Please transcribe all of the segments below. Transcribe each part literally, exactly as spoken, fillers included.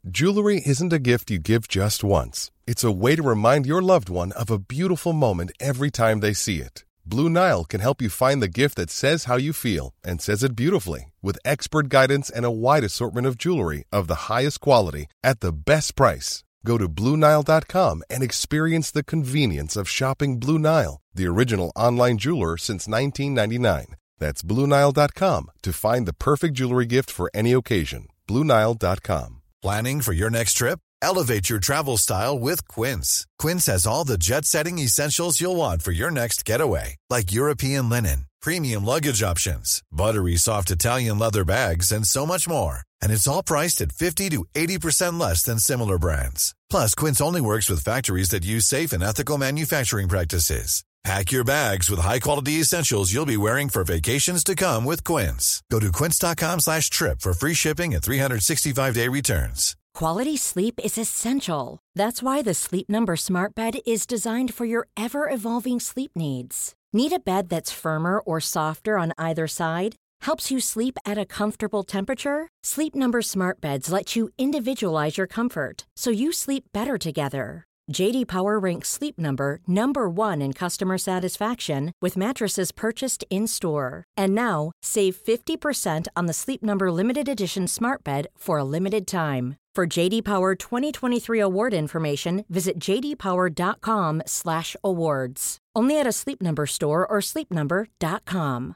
Jewelry isn't a gift you give just once. It's a way to remind your loved one of a beautiful moment every time they see it. Blue Nile can help you find the gift that says how you feel and says it beautifully, with expert guidance and a wide assortment of jewelry of the highest quality at the best price. Go to Blue Nile dot com and experience the convenience of shopping Blue Nile, the original online jeweler since nineteen ninety-nine. That's Blue Nile dot com to find the perfect jewelry gift for any occasion. Blue Nile dot com. Planning for your next trip? Elevate your travel style with Quince. Quince has all the jet-setting essentials you'll want for your next getaway, like European linen, premium luggage options, buttery soft Italian leather bags, and so much more. And it's all priced at fifty to eighty percent less than similar brands. Plus, Quince only works with factories that use safe and ethical manufacturing practices. Pack your bags with high-quality essentials you'll be wearing for vacations to come with Quince. Go to quince.com slash trip for free shipping and three sixty-five day returns. Quality sleep is essential. That's why the Sleep Number Smart Bed is designed for your ever-evolving sleep needs. Need a bed that's firmer or softer on either side? Helps you sleep at a comfortable temperature? Sleep Number Smart Beds let you individualize your comfort, so you sleep better together. J D Power ranks Sleep Number number one in customer satisfaction with mattresses purchased in-store. And now, save fifty percent on the Sleep Number Limited Edition Smart Bed for a limited time. For J D Power twenty twenty-three award information, visit j d power dot com slash awards. Only at a Sleep Number store or sleep number dot com.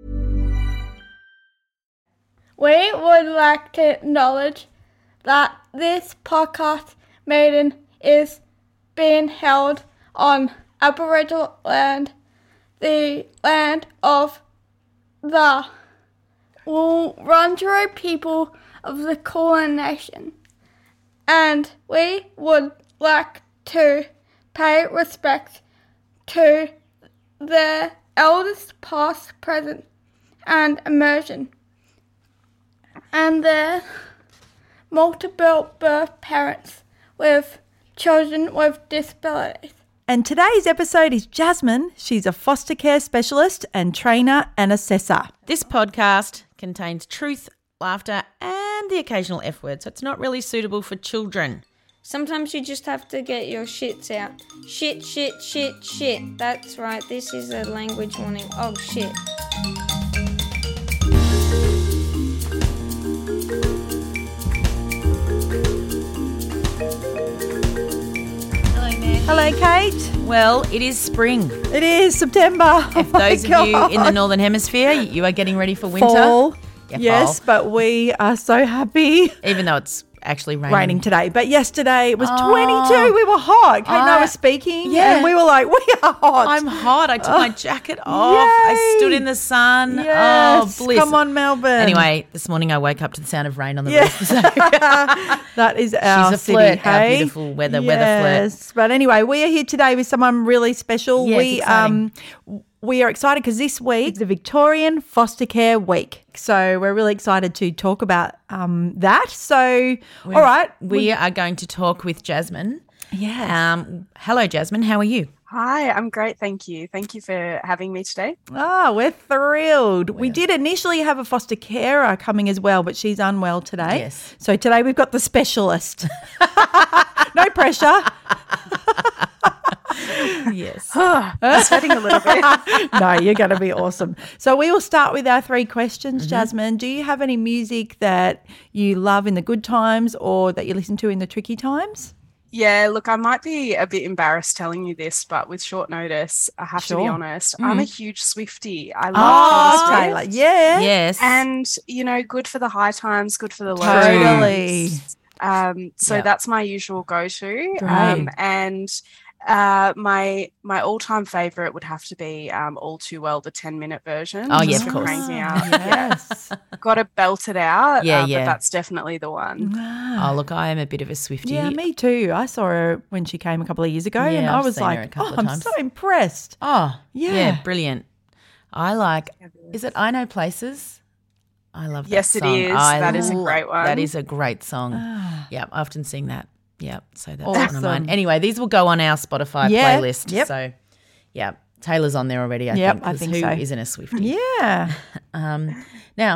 We would like to acknowledge that this podcast meeting is being held on Aboriginal land, the land of the Wurundjeri people of the Kulin Nation. And we would like to pay respect to the elders past, present, and emerging, and their multiple birth parents with children with disabilities. And today's episode is Jasmine. She's a foster care specialist and trainer and assessor. This podcast contains truth, laughter, and the occasional F word, so it's not really suitable for children. Sometimes you just have to get your shits out. Shit, shit, shit, shit. That's right, this is a language warning. Oh, shit. Hello, Kate. Well, it is spring. It is September. If oh those of God. you in the Northern Hemisphere, you are getting ready for winter. Fall. Yeah, yes, fall. but we are so happy. Even though it's actually raining. Raining today. But yesterday it was Oh. twenty-two. We were hot. Kate and I I- was speaking yeah. and we were like, we are hot. I'm hot. I took my jacket off. I Yay. stood in the sun. Yes. Oh, bliss. Come on, Melbourne. Anyway, this morning I woke up to the sound of rain on the Yeah. roof. So That is our She's a city, flirt, our hey? beautiful weather- weather flirt. Yes. But anyway, we are here today with someone really special. Yeah, it's we exciting. um we are excited because this week is the Victorian Foster Care Week. So we're really excited to talk about um that. So all right. we are going to talk with Jasmine. Yeah. Um, hello, Jasmine. How are you? Hi, I'm great, thank you. Thank you for having me today. Oh, we're thrilled. We did initially have a foster carer coming as well, but she's unwell today. Yes. So today we've got the specialist. No pressure. Yes. I'm sweating a little bit. No, you're going to be awesome. So we will start with our three questions, Jasmine. Do you have any music that you love in the good times or that you listen to in the tricky times? Yeah, look, I might be a bit embarrassed telling you this, but with short notice, I have to be Sure. honest, I'm a huge Swiftie. I love Oh, Taylor Taylor. Swift. Yeah. Yes. And, you know, good for the high times, good for the low Totally. times. Um, so Yeah. that's my usual go-to. Great. Um, and uh, my my all-time favourite would have to be um, All Too Well, the ten-minute version. Oh, yeah, just of for course. cranks me out. Yes. Got to belt it out. Yeah, uh, yeah. But that's definitely the one. Oh, look, I am a bit of a Swiftie. Yeah, me too. I saw her when she came a couple of years ago and Yeah, I I've was seen her like, a couple oh, of I'm times. so impressed. Oh, Yeah. yeah. brilliant. I like, is it I Know Places? I love that Yes, it song. is. I That is a lo- great one. That is a great song. Ah. Yeah, I often sing that. Yeah, so that's one of Awesome. mine. Anyway, these will go on our Spotify Yeah, playlist. yep. So, yeah, Taylor's on there already, I Yep, think. I 'cause think who so. isn't a Swiftie? Yeah. Um, now,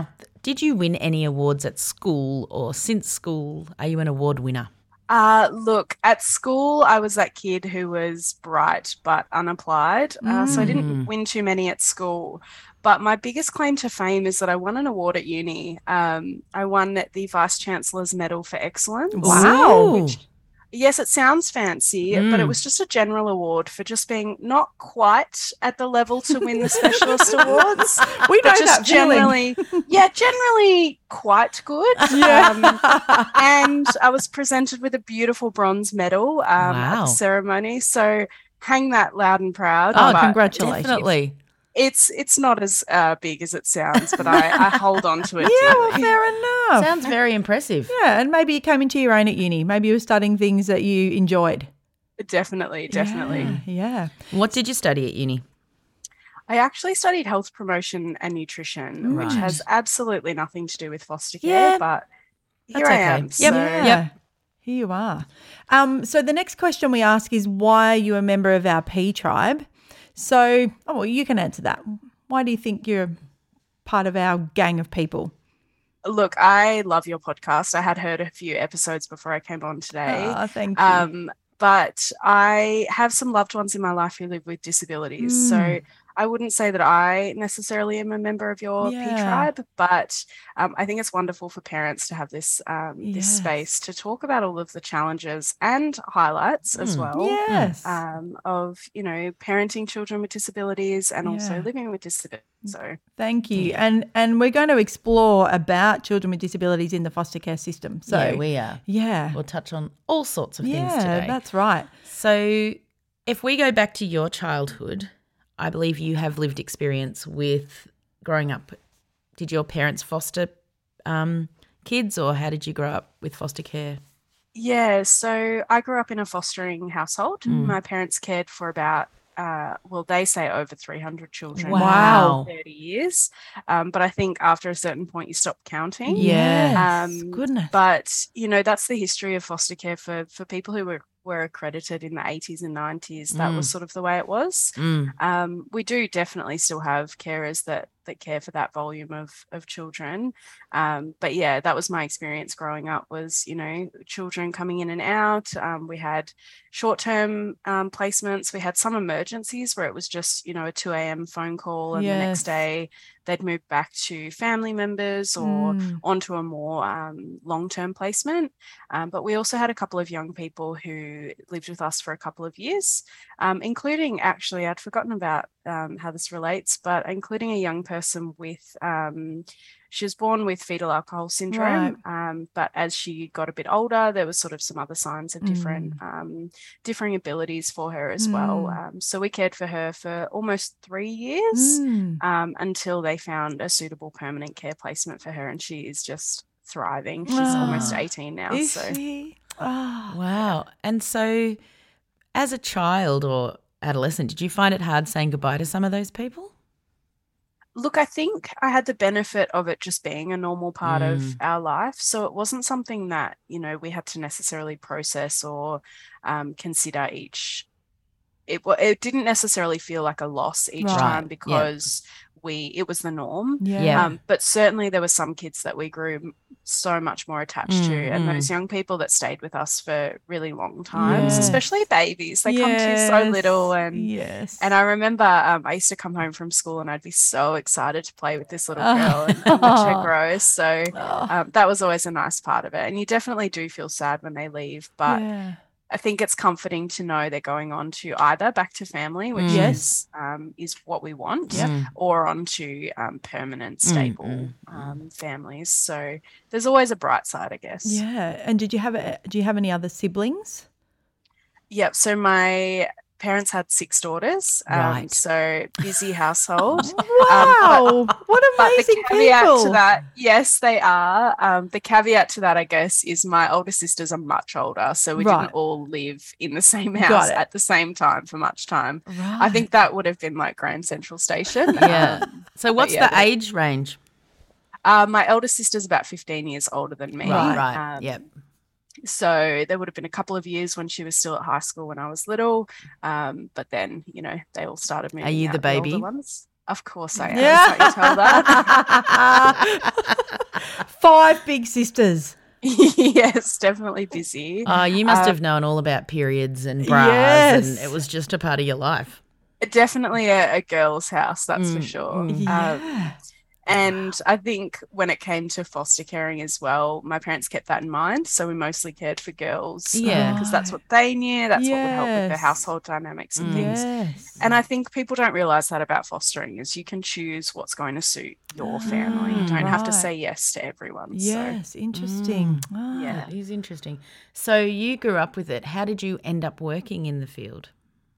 Did you win any awards at school or since school? Are you an award winner? Uh, look, at school, I was that kid who was bright but unapplied. Uh, so I didn't win too many at school. But my biggest claim to fame is that I won an award at uni. Um, I won the Vice Chancellor's Medal for Excellence. Wow. Which, yes, it sounds fancy, Mm. but it was just a general award for just being not quite at the level to win the specialist awards. We know But just that feeling. generally, yeah, generally quite good. Yeah. Um, and I was presented with a beautiful bronze medal um, at Wow. the ceremony. So hang that loud and proud. Oh, but congratulations. Definitely. It's it's not as uh, big as it sounds, but I, I hold on to it. Yeah, well, dearly. fair enough. Sounds very impressive. Yeah, and maybe you came into your own at uni. Maybe you were studying things that you enjoyed. Definitely, definitely. Yeah, yeah. What did you study at uni? I actually studied health promotion and nutrition, which Right. has absolutely nothing to do with foster care, Yeah, but here that's I okay. am. Yep. So Yeah. Yep. Here you are. Um, so the next question we ask is, why are you a member of our P tribe? So, oh, well, you can answer that. Why do you think you're part of our gang of people? look, I love your podcast. I had heard a few episodes before I came on today. Oh, thank you. Um, but I have some loved ones in my life who live with disabilities. Mm. So I wouldn't say that I necessarily am a member of your Yeah. P tribe, but um, I think it's wonderful for parents to have this um, Yes. this space to talk about all of the challenges and highlights as Mm. well. Yes. Um, of, you know, parenting children with disabilities and Yeah. also living with disabilities. So Thank you. And and we're going to explore about children with disabilities in the foster care system. So yeah, we are. yeah. We'll touch on all sorts of things Yeah, today. that's right. So, if we go back to your childhood, I believe you have lived experience with growing up. Did your parents foster um, kids, or how did you grow up with foster care? yeah, so I grew up in a fostering household. Mm. My parents cared for about uh, well, they say over three hundred children Wow. in thirty years. Um, but I think after a certain point, you stop counting. Yeah. Yes. Um, Goodness. But, you know, that's the history of foster care for, for people who were, were accredited in the eighties and nineties. That was Mm. sort of the way it was. Mm. Um, we do definitely still have carers that that care for that volume of of children. Um, but yeah, that was my experience growing up, was, you know, children coming in and out. Um, we had short-term um, placements. We had some emergencies where it was just, you know, a two a.m. phone call, and the Yes. next day they'd move back to family members or Mm. onto a more um, long-term placement. Um, but we also had a couple of young people who lived with us for a couple of years, um, including, actually, I'd forgotten about um, how this relates, but including a young person with, um, she was born with fetal alcohol syndrome, um, but as she got a bit older, there was sort of some other signs of different, um, differing abilities for her as well. Mm. Um, so we cared for her for almost three years Mm. um, until they found a suitable permanent care placement for her, and she is just thriving. She's Ah. almost eighteen now. Is So she? Oh. Wow. And so, as a child or adolescent, did you find it hard saying goodbye to some of those people? look, I think I had the benefit of it just being a normal part Mm. of our life. So it wasn't something that, you know, we had to necessarily process or um, consider each. It, wa- it didn't necessarily feel like a loss each Right. time Yeah. because we it was the norm. Yeah. Yeah. Um, but certainly there were some kids that we grew m- so much more attached to, Mm, and mm. those young people that stayed with us for really long times, Yes. especially babies. They come to you so Yes. little, and yes. and I remember um, I used to come home from school and I'd be so excited to play with this little Oh. girl and, and watch her grow. So Oh, um, that was always a nice part of it. And you definitely do feel sad when they leave, but yeah. I think it's comforting to know they're going on to either back to family, which Mm. Yes. is um, is what we want, Mm. or onto um, permanent, Mm, stable mm, um, families. So there's always a bright side, I guess. Yeah. And did you have a, do you have any other siblings? Yep. So my parents had six daughters. Um, Right. So busy household. Wow. what But amazing the caveat people. to that, yes, they are. Um, the caveat to that, I guess, is my older sisters are much older, so we Right. didn't all live in the same Got house it. at the same time for much time. Right. I think that would have been like Grand Central Station. Yeah. Um, So, what's yeah, the they- age range? uh, my elder sister's about fifteen years older than me. Right. Right. Um, Yep. So there would have been a couple of years when she was still at high school when I was little, um, but then, you know, they all started moving. you out, the older baby? ones. Of course I am. Yeah. Can't you tell that? Five big sisters. Yes, definitely busy. Oh, you must Uh, have known all about periods and bras, Yes. and it was just a part of your life. Definitely a, a girl's house, that's for Mm, sure. mm. Yeah. Um, and I think when it came to foster caring as well, my parents kept that in mind. So we mostly cared for girls. Yeah. Because that's what they knew. That's what would help with their Yes. household dynamics and things. Yes. And I think people don't realize that about fostering is you can choose what's going to suit your family. You don't have to right. say yes to everyone. Yes, interesting. Mm. Ah. Yeah. That is interesting. So you grew up with it. How did you end up working in the field?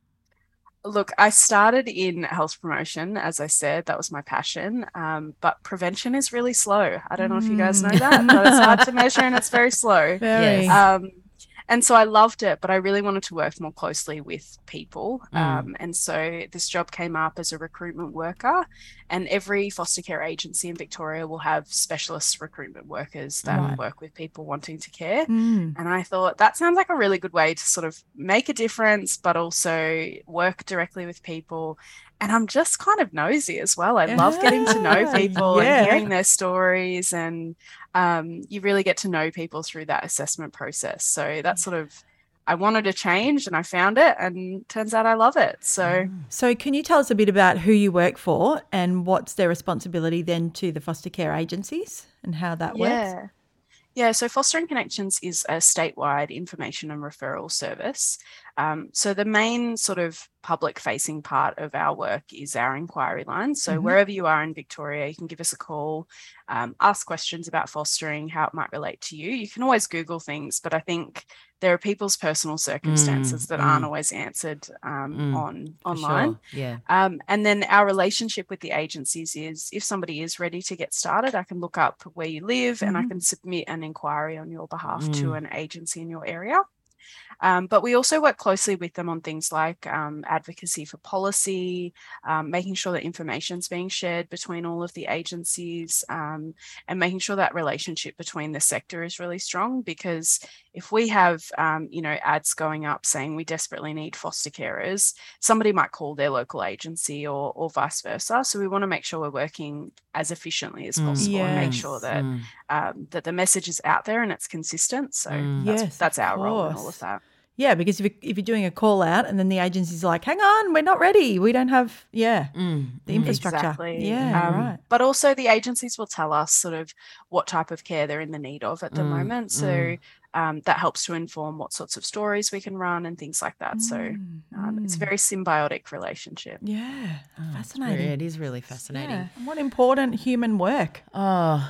Look, I started in health promotion, as I said, that was my passion. Um, but prevention is really slow. I don't know if you guys know that, but it's hard to measure and it's very slow. Very. Yes. Um, and so I loved it, but I really wanted to work more closely with people. Mm. Um, and so this job came up as a recruitment worker, and every foster care agency in Victoria will have specialist recruitment workers that Right. work with people wanting to care. Mm. And I thought that sounds like a really good way to sort of make a difference, but also work directly with people. And I'm just kind of nosy as well. I love getting to know Yeah. people Yeah. and hearing their stories. And um, you really get to know people through that assessment process. So that's sort of, I wanted to change and I found it, and turns out I love it. So So can you tell us a bit about who you work for and what's their responsibility then to the foster care agencies and how that works? yeah. Yeah, so Fostering Connections is a statewide information and referral service. Um, so the main sort of public-facing part of our work is our inquiry line. So Mhm. wherever you are in Victoria, you can give us a call, um, ask questions about fostering, how it might relate to you. You can always Google things, but I think there are people's personal circumstances Mm, that mm. aren't always answered um, Mm, on For online. sure. Yeah. Um, and then our relationship with the agencies is if somebody is ready to get started, I can look up where you live and I Mhm. can submit an inquiry on your behalf to Mm. an agency in your area. Um, but we also work closely with them on things like um, advocacy for policy, um, making sure that information's being shared between all of the agencies, um, and making sure that relationship between the sector is really strong. Because if we have, um, you know, ads going up saying we desperately need foster carers, somebody might call their local agency or, or vice versa. So we want to make sure we're working as efficiently as Mm. possible and make Yes. sure that Mm. um, that the message is out there and it's consistent. So Mm. that's, Yes, that's of our role in all course. of that. Yeah, because if, you, if you're doing a call out and then the agency's like, hang on, we're not ready. We don't have, yeah, Mm. the Mm. infrastructure. Exactly. Yeah, Um, right. But also the agencies will tell us sort of what type of care they're in the need of at the Mm, moment. So mm. um, that helps to inform what sorts of stories we can run and things like that. So Mm, um, it's a mm. very symbiotic relationship. Yeah, Oh, it's fascinating. very- It is really fascinating. Yeah. And what important human work. Oh,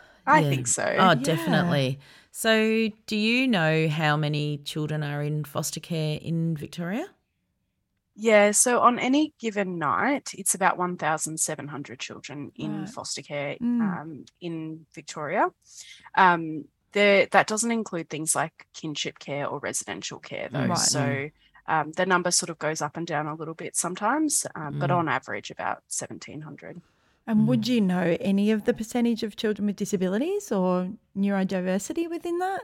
I yeah. think so. Oh, definitely. So, do you know how many children are in foster care in Victoria? Yeah, so on any given night, it's about one thousand seven hundred children in Right. foster care Mm. um, in Victoria. Um, there, that doesn't include things like kinship care or residential care, though. Right. So um, the number sort of goes up and down a little bit sometimes, um, but Mm. on average, about seventeen hundred. And would you know any of the percentage of children with disabilities or neurodiversity within that?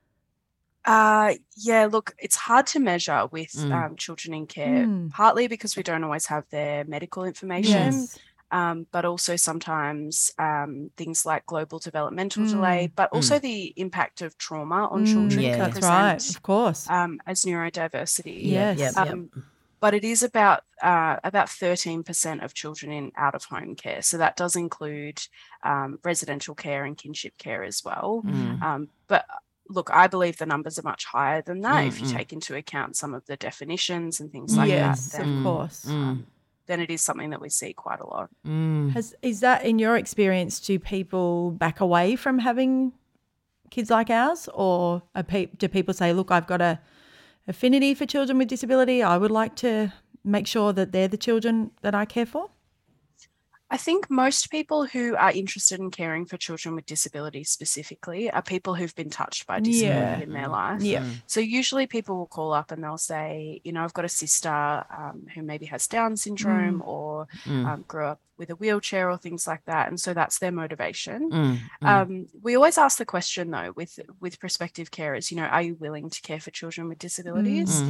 Uh, yeah, look, it's hard to measure with Mm. um, children in care, Mm. partly because we don't always have their medical information. Yes. Um, but also sometimes um, things like global developmental delay, but also the impact of trauma on Mm, children Yeah. can That's present right, of course. um, as neurodiversity. Yes. Yep, yep. Um, but it is about uh, about thirteen percent of children in out of home care. So that does include um, residential care and kinship care as well. Mm. Um, but look, I believe the numbers are much higher than that if you Mm, mm. take into account some of the definitions and things like Yes, that. of Then, course. um, then it is something that we see quite a lot. Mm. Has is that in your experience? Do people back away from having kids like ours, or are pe- do people say, "Look, I've got a affinity for children with disability. I would like to make sure that they're the children that I care for"? I think most people who are interested in caring for children with disabilities specifically are people who've been touched by disability Yeah. in their life. Yeah. So usually people will call up and they'll say, you know, I've got a sister um, who maybe has Down syndrome or Mm. um, grew up with a wheelchair or things like that. And so that's their motivation. Mm. Mm. Um, we always ask the question though, with with prospective carers, you know, are you willing to care for children with disabilities? Mm.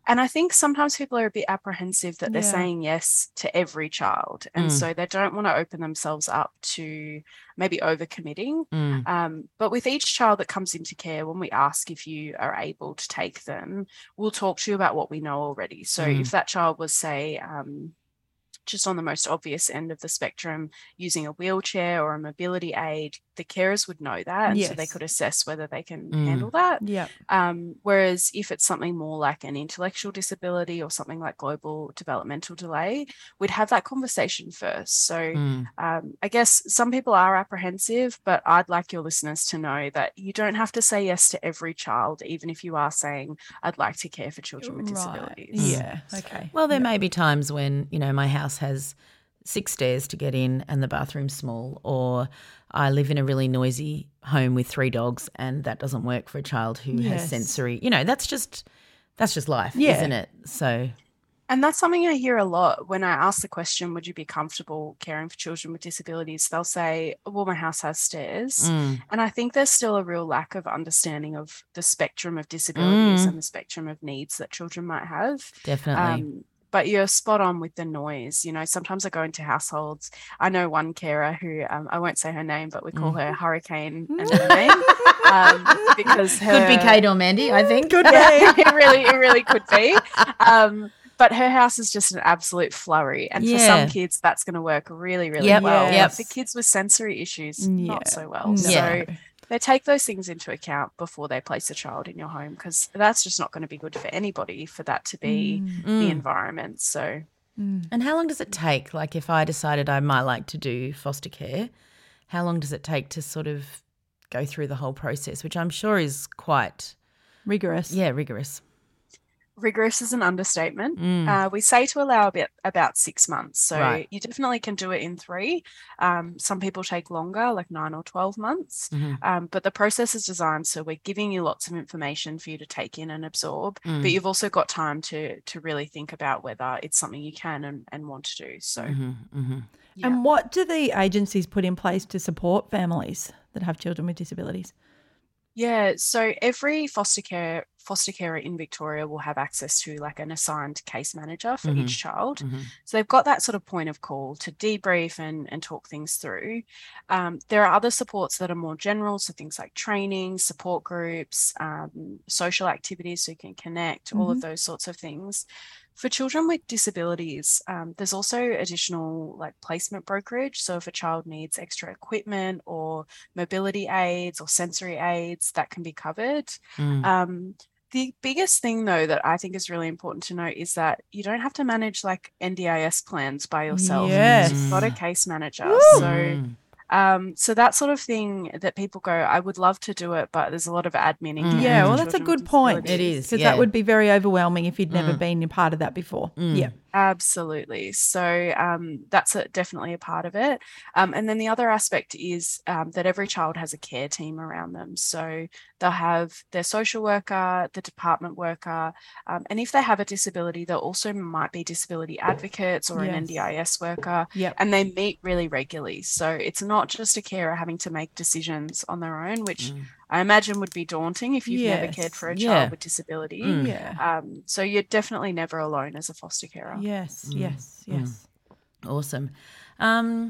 And I think sometimes people are a bit apprehensive that they're Yeah. saying yes to every child. And Mm. so they don't want to open themselves up to maybe overcommitting. Mm. Um, but with each child that comes into care, when we ask if you are able to take them, we'll talk to you about what we know already. So Mm. if that child was, say, um, just on the most obvious end of the spectrum, using a wheelchair or a mobility aid, the carers would know that, and so they Yes. could assess whether they can Mm. handle that. Yeah. Um, whereas if it's something more like an intellectual disability or something like global developmental delay, we'd have that conversation first. So Mm. um, I guess some people are apprehensive, but I'd like your listeners to know that you don't have to say yes to every child, even if you are saying, I'd like to care for children with Right. disabilities. Yeah. Okay. Well, there Yeah. may be times when, you know, my house has six stairs to get in and the bathroom's small, or I live in a really noisy home with three dogs and that doesn't work for a child who Yes. has sensory. You know, that's just that's just life, Yeah. isn't it? So And that's something I hear a lot when I ask the question, would you be comfortable caring for children with disabilities? They'll say, well, my house has stairs. mm, And I think there's still a real lack of understanding of the spectrum of disabilities Mm. and the spectrum of needs that children might have. definitely. Um, but you're spot on with the noise. You know, sometimes I go into households. I know one carer who, um, I won't say her name, but we call Mm. her Hurricane and her name um, because her, Could be Kate or Mandy, I think. Good yeah, name. it really, it really could be. Um, but her house is just an absolute flurry, and for Yeah. some kids, that's going to work really, really Yep, well. yep. But for kids with sensory issues, not Yeah. so well. No. So they take those things into account before they place a child in your home, because that's just not going to be good for anybody for that to be the Mm. environment. So And how long does it take? Like if I decided I might like to do foster care, how long does it take to sort of go through the whole process, which I'm sure is quite, Rigorous. yeah, rigorous. rigorous is an understatement. Mm. Uh, we say to allow a bit about six months. So Right. you definitely can do it in three. Um, some people take longer, like nine or twelve months. Mhm. Um, but the process is designed so we're giving you lots of information for you to take in and absorb. Mm. But you've also got time to to really think about whether it's something you can and, and want to do. So Mhm, mhm. yeah. And what do the agencies put in place to support families that have children with disabilities? Yeah, so every foster care foster carer in Victoria will have access to like an assigned case manager for Mhm. each child. Mhm. So they've got that sort of point of call to debrief and, and talk things through. Um, there are other supports that are more general, so things like training, support groups, um, social activities so you can connect, all of those sorts of things. For children with disabilities, um, there's also additional like placement brokerage. So if a child needs extra equipment or mobility aids or sensory aids, that can be covered. Mm. Um, the biggest thing, though, that I think is really important to note is that you don't have to manage like N D I S plans by yourself. Yes. You've got a case manager. Woo. So Mm. um, so that sort of thing that people go, I would love to do it, but there's a lot of admin Mm. involved. Yeah, for well, that's a children with good point. disabilities. It is, Because yeah. that would be very overwhelming if you'd never Mm. been a part of that before. Mm. Yeah. Absolutely. So um, that's a, definitely a part of it. Um, and then the other aspect is um, that every child has a care team around them. So they'll have their social worker, the department worker, um, and if they have a disability, there also might be disability advocates or an Yes. N D I S worker, Yep. and they meet really regularly. So it's not just a carer having to make decisions on their own, which Mm. I imagine would be daunting if you've never Yes. cared for a child Yeah. with disability. Mm. Yeah. Um, so you're definitely never alone as a foster carer. Yes, Mm. yes, yes. Awesome. Um,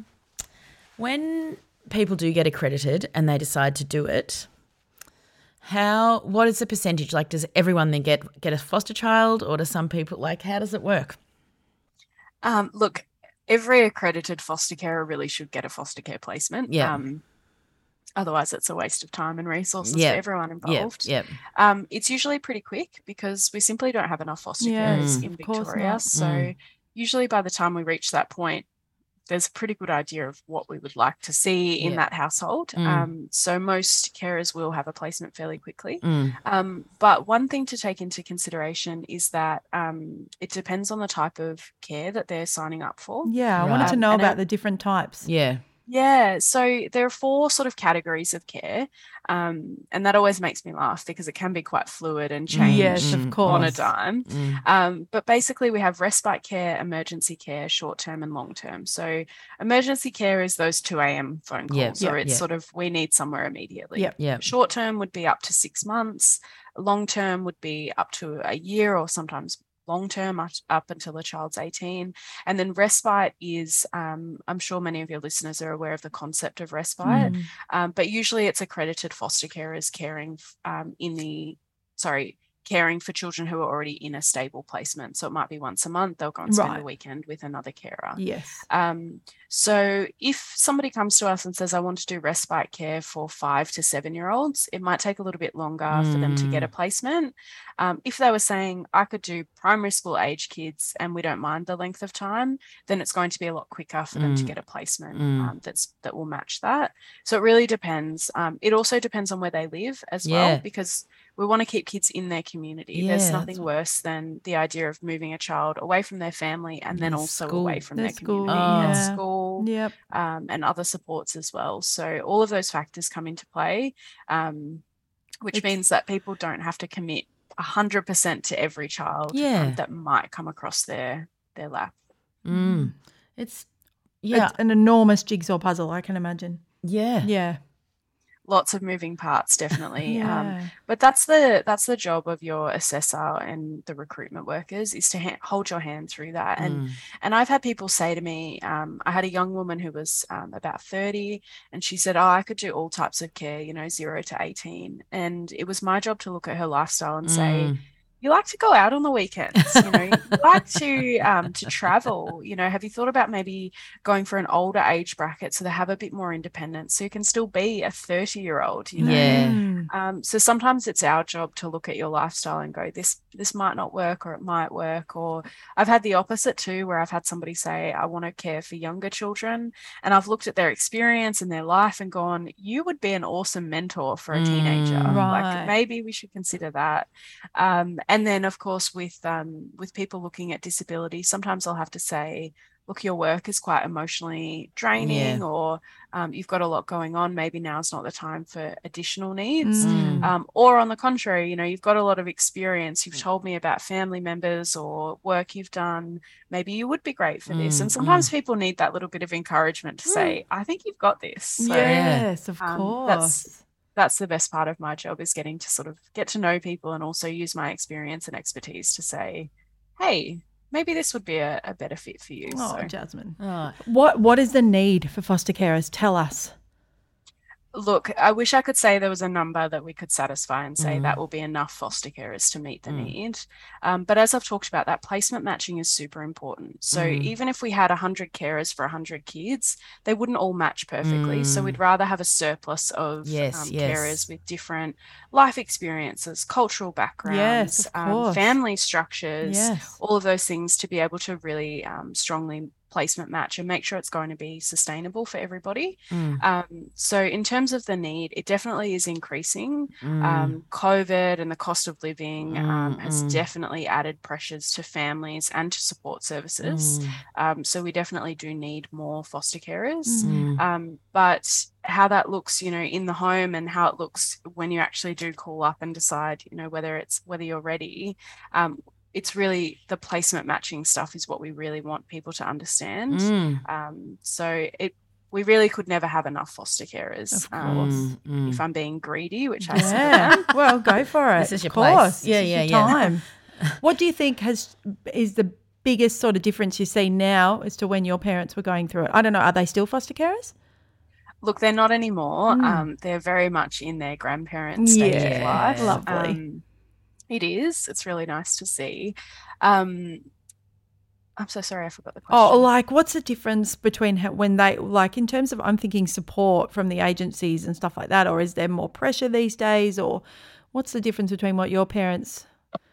when people do get accredited and they decide to do it, how? What is the percentage? Like, does everyone then get get a foster child, or do some people like? How does it work? Um, look, every accredited foster carer really should get a foster care placement. Yeah. Um, otherwise, it's a waste of time and resources Yeah. for everyone Yeah, involved. yeah. Um, it's usually pretty quick because we simply don't have enough foster Yes, carers Mm. in of course Victoria. not. So Mm. usually by the time we reach that point, there's a pretty good idea of what we would like to see in Yeah. that household. Mm. Um, so most carers will have a placement fairly quickly. Mm. Um, but one thing to take into consideration is that um, it depends on the type of care that they're signing up for. Yeah, I wanted to Right. know And about it- the different types. Yeah. Yeah, so there are four sort of categories of care, um, and that always makes me laugh because it can be quite fluid and change Yes, Mm. of course. on a dime. Mm. Um, but basically, we have respite care, emergency care, short term, and long term. So, emergency care is those two a.m. phone Yeah, calls, yeah, or it's yeah. sort of we need somewhere immediately. Yep. Yeah. Short term would be up to six months. Long term would be up to a year or sometimes long term up, up until a child's eighteen. And then respite is, um, I'm sure many of your listeners are aware of the concept of respite, Mm. um, but usually it's accredited foster carers caring um, in the, sorry, caring for children who are already in a stable placement. So it might be once a month, they'll go and spend Right. a weekend with another carer. Yes. Um, so if somebody comes to us and says, I want to do respite care for five to seven year olds, it might take a little bit longer for them to get a placement. Um, if they were saying, I could do primary school age kids and we don't mind the length of time, then it's going to be a lot quicker for them to get a placement um, that's that will match that. So it really depends. Um, it also depends on where they live as Yeah. well, because we want to keep kids in their community. Yeah, There's that's nothing worse than the idea of moving a child away from their family and then Their also school. away from Their their school, community Oh. and yeah. school Yep. um, and other supports as well. So all of those factors come into play, um, which It's- means that people don't have to commit one hundred percent to every child Yeah. um, that might come across their their lap. Mm. It's yeah, It's an enormous jigsaw puzzle, I can imagine. yeah, Yeah. Lots of moving parts, definitely. Um, Yeah. but that's the that's the job of your assessor and the recruitment workers, is to ha- hold your hand through that. And Mm. and I've had people say to me, um, I had a young woman who was um, about thirty, and she said, oh, I could do all types of care, you know, zero to eighteen. And it was my job to look at her lifestyle and say, Mm. you like to go out on the weekends, you know, you like to um, to travel, you know, have you thought about maybe going for an older age bracket so they have a bit more independence, so you can still be a thirty year old, you know? Yeah. Mm. Um, so sometimes it's our job to look at your lifestyle and go, this this might not work, or it might work. Or I've had the opposite too, where I've had somebody say, I want to care for younger children, and I've looked at their experience and their life and gone, you would be an awesome mentor for a teenager. Mm. Right. Like maybe we should consider that. Um, and then of course with um, with people looking at disability, sometimes I'll have to say, look, your work is quite emotionally draining, Yeah. or um, you've got a lot going on. Maybe now's not the time for additional needs. Mm. Um, or on the contrary, you know, you've got a lot of experience. You've told me about family members or work you've done. Maybe you would be great for this. Mm, And sometimes people need that little bit of encouragement to say, I think you've got this. So Yes, of um, course. that's- that's the best part of my job, is getting to sort of get to know people and also use my experience and expertise to say, hey, maybe this would be a, a better fit for you. Oh, So Jasmine. Oh, What What is the need for foster carers? Tell us. look, I wish I could say there was a number that we could satisfy and say Mm. that will be enough foster carers to meet the Mm. need. Um, but as I've talked about, that placement matching is super important. So Mm. even if we had one hundred carers for one hundred kids, they wouldn't all match perfectly. So Mm. we'd rather have a surplus of Yes, um, yes. carers with different life experiences, cultural backgrounds, of um, course. family structures, Yes. all of those things, to be able to really um, strongly placement match and make sure it's going to be sustainable for everybody. mm, Um, so in terms of the need, it definitely is increasing. mm. Um, COVID and the cost of living um, Mm, has mm. definitely added pressures to families and to support services. Mm, Um, so we definitely do need more foster carers. mm. Um, but how that looks, you know, in the home, and how it looks when you actually do call up and decide, you know, whether it's whether you're ready. Um, it's really the placement matching stuff is what we really want people to understand. Mm. Um, so it we really could never have enough foster carers. Of um, course. Mm, mm. if I'm being greedy, which I sort of Yeah. am. Well, go for it. This is Of your place. course. Yeah, This is yeah, your yeah. Time. What do you think has is the biggest sort of difference you see now as to when your parents were going through it? I don't know. Are they still foster carers? Look, they're not anymore. Mm. Um, they're very much in their grandparents' stage Yeah, of life. lovely. Um, it is. It's really nice to see. Um, I'm so sorry, I forgot the question. Oh, like what's the difference between how, when they like in terms of I'm thinking support from the agencies and stuff like that, or is there more pressure these days, or what's the difference between what your parents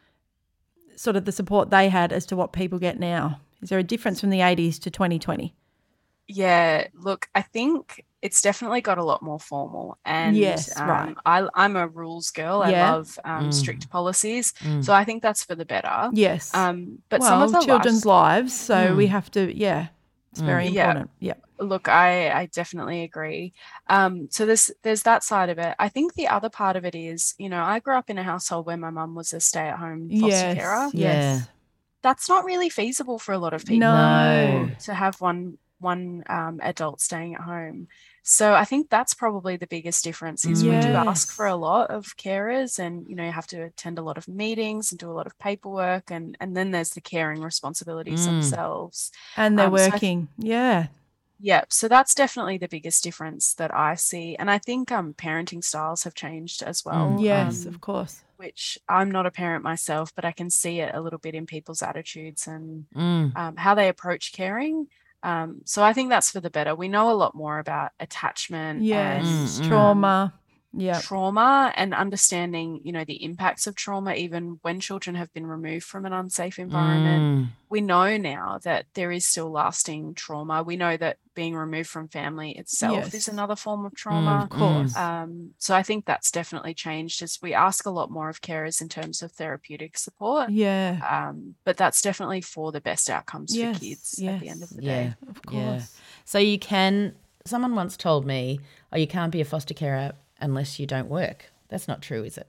sort of the support they had as to what people get now? Is there a difference from the eighties to twenty twenty? Yeah, look, I think it's definitely got a lot more formal. And Yes, um, right. I, I'm a rules girl. Yeah. I love um, Mm. strict policies. Mm. So I think that's for the better. Yes. Um, but well, some of the children's lives- lives, so we have to, yeah, it's Mm. very Yeah. important. Yeah. Look, I, I definitely agree. Um, so there's there's that side of it. I think the other part of it is, you know, I grew up in a household where my mum was a stay-at-home foster Yes. carer. Yes. That's not really feasible for a lot of people No. to have one one um, adult staying at home. So I think that's probably the biggest difference is we do ask for a lot of carers, and, you know, you have to attend a lot of meetings and do a lot of paperwork, and, and then there's the caring responsibilities Mm. themselves. And they're Um, so I working. yeah. Yeah, so that's definitely the biggest difference that I see. And I think um, parenting styles have changed as well. Mm. Yes, um, of course. which I'm not a parent myself, but I can see it a little bit in people's attitudes and Mm. um, how they approach caring. Um, so I think that's for the better. We know a lot more about attachment Yes. and Mm, mm. Trauma. Yeah. trauma, and understanding, you know, the impacts of trauma, even when children have been removed from an unsafe environment. Mm. We know now that there is still lasting trauma. We know that being removed from family itself Yes. is another form of trauma. Of course. Um, so I think that's definitely changed as we ask a lot more of carers in terms of therapeutic support. Yeah. Um, but that's definitely for the best outcomes Yes, for kids at the end of the Yeah. day. Of Yeah. course. So you can, someone once told me, oh, you can't be a foster carer unless you don't work. That's not true, is it?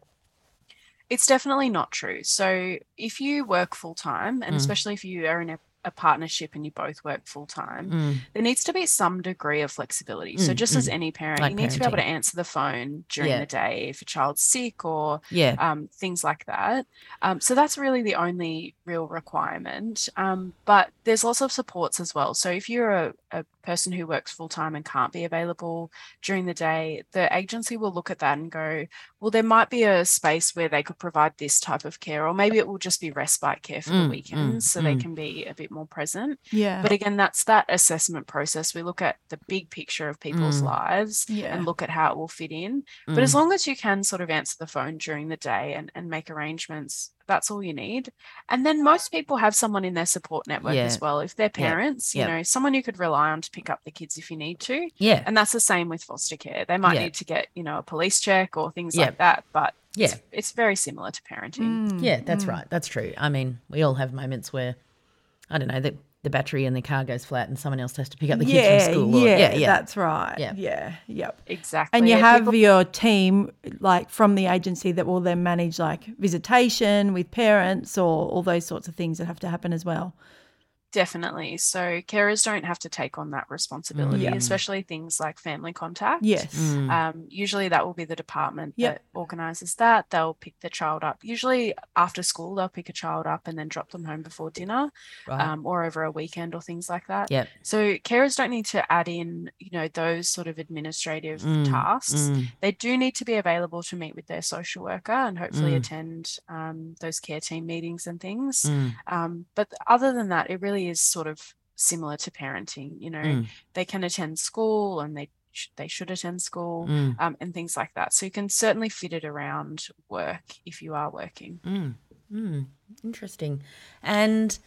It's definitely not true. So if you work full time, and Mm. especially if you are in a, a partnership and you both work full time, Mm. there needs to be some degree of flexibility. So Mm, just as mm. any parent, Like you need to be able parenting. to answer the phone during Yeah. the day if a child's sick or Yeah. um, things like that. Um, so that's really the only real requirement. Um, but there's lots of supports as well. So if you're a, a person who works full time and can't be available during the day, the agency will look at that and go, well, there might be a space where they could provide this type of care, or maybe it will just be respite care for Mm, the weekends mm, so they mm. can be a bit more present. Yeah. But again, that's that assessment process. We look at the big picture of people's Mm. lives Yeah. and look at how it will fit in. But as long as you can sort of answer the phone during the day and, and make arrangements, that's all you need. And then most people have someone in their support network Yeah. as well. If they're Yeah. parents, you Yep. know, someone you could rely on to pick up the kids if you need to. Yeah. And that's the same with foster care. They might Yeah. need to get, you know, a police check or things Yep. like that. But Yeah. it's, it's very similar to parenting. Mm. Yeah, that's right. That's true. I mean, we all have moments where, I don't know, the, the battery in the car goes flat and someone else has to pick up the kids yeah, from school. Or, yeah, yeah, yeah. that's right. Yeah. Yeah, yep. Exactly. And you And have people- your team, like from the agency, that will then manage like visitation with parents or all those sorts of things that have to happen as well. Definitely. So carers don't have to take on that responsibility, Yeah. especially things like family contact. Yes. Mm. Um, usually that will be the department Yep. that organises that. They'll pick the child up. Usually after school, they'll pick a child up and then drop them home before dinner, Right. um, or over a weekend or things like that. Yep. So carers don't need to add in, you know, those sort of administrative Mm, tasks. mm. They do need to be available to meet with their social worker and hopefully Mm. attend um, those care team meetings and things. Mm. Um, but other than that, it really is sort of similar to parenting. You know, Mm. they can attend school and they sh- they should attend school Mm. um, and things like that. So you can certainly fit it around work if you are working. Mm. Mm. Interesting. And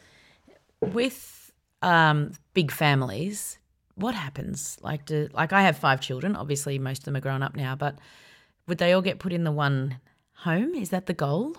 with um, big families, what happens? Like, do like I have five children. Obviously, most of them are grown up now. But would they all get put in the one home? Is that the goal?